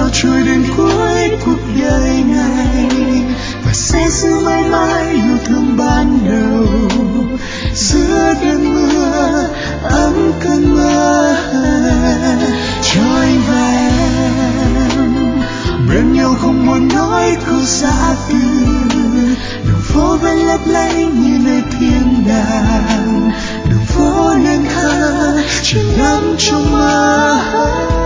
trôi đến cuối cuộc đời này, và sẽ giữ mãi mãi yêu thương ban đầu giữa đêm mưa ấm cơn mơ cho anh và em. Bên nhau không muốn nói câu giã từ, đường phố vẫn lấp lánh như nơi thiên đàng, đường phố nên thơ chỉ ngắm trong mơ.